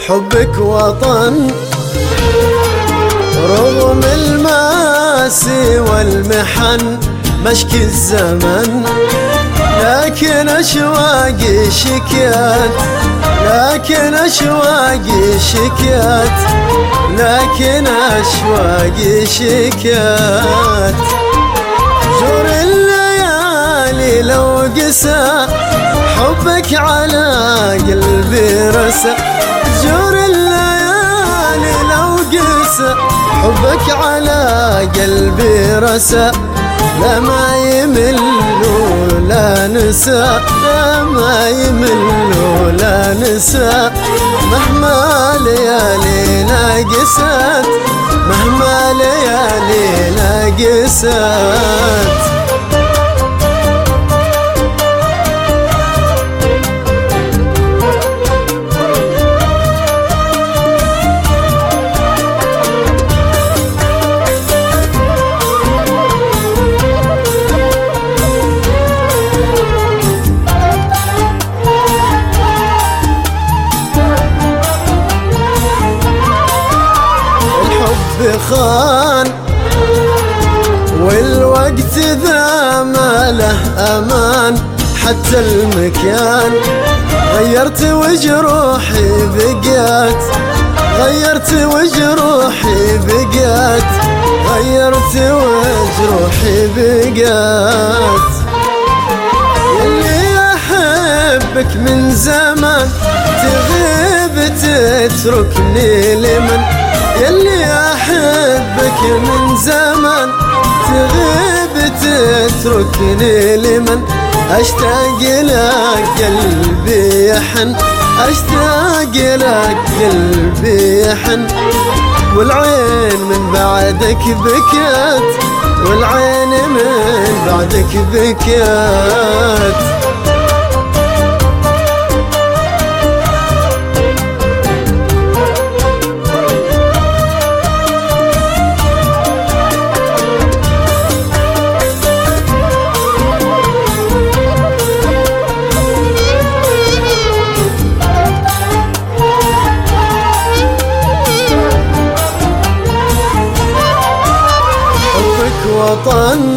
حبك وطن رغم المآسي والمحن، مشكي الزمن لكن أشواقي شكيت، لكن أشواقي شكيت، لكن أشواقي شكيت. جور الليالي لو قسى حبك على قلبي رسى، جور الليالي لو قسى حبك على قلبي رسى. لا ما يمل ولا نسى، لا ما يمل ولا نسى، مهما ليالينا قست، مهما ليالينا قست. خان والوقت ذا ما له أمان، حتى المكان غيرت وجروحي بقيت، غيرت وجروحي بقيت، غيرت وجروحي بقيت. يلي أحبك من زمان تغيب تتركني لمن، يلي أحبك من زمان تغيب تتركني لمن. أشتاق لك قلبي يحن، أشتاق لك قلبي يحن. والعين من بعدك بكت، والعين من بعدك بكت. وطن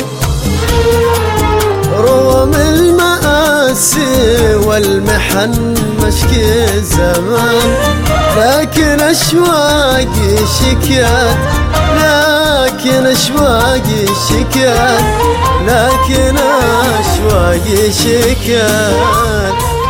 رغم المآسي والمحن، مشكي الزمان لكن أشواقي شكيت، لكن أشواقي شكيت، لكن أشواقي شكيت.